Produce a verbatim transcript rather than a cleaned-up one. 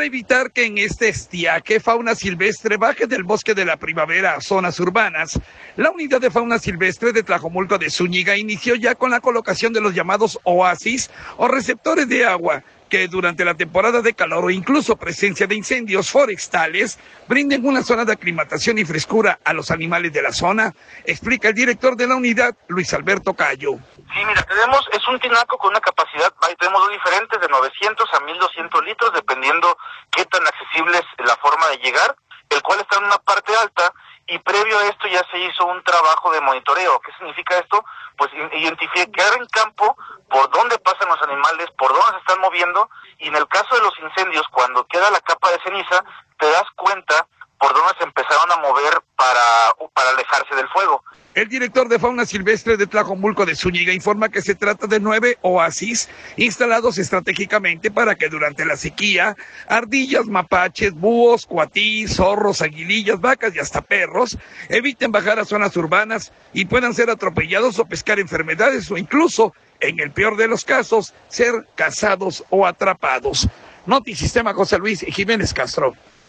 para evitar que en este estiaje fauna silvestre baje del bosque de la primavera a zonas urbanas, la unidad de fauna silvestre de Tlajomulco de Zúñiga inició ya con la colocación de los llamados oasis o receptores de agua, que durante la temporada de calor o incluso presencia de incendios forestales brinden una zona de aclimatación y frescura a los animales de la zona, explica el director de la unidad, Luis Alberto Cayo. Sí, mira, tenemos, es un tinaco con una capacidad, tenemos dos diferentes, de novecientos a mil doscientos litros, dependiendo qué tan accesible es la forma de llegar, el cual está en una parte alta, y previo a esto ya se hizo un trabajo de monitoreo. ¿Qué significa esto? Pues identificar en campo por dónde pasan los animales, por dónde se están moviendo, y en el caso de los incendios, cuando queda la capa de ceniza, te das cuenta por dónde se empezaron a mover para, para alejarse del fuego. El director de fauna silvestre de Tlajomulco de Zúñiga informa que se trata de nueve oasis instalados estratégicamente para que durante la sequía ardillas, mapaches, búhos, cuatís, zorros, aguilillas, vacas y hasta perros eviten bajar a zonas urbanas y puedan ser atropellados o pescar enfermedades o incluso, en el peor de los casos, ser cazados o atrapados. Notisistema José Luis Jiménez Castro.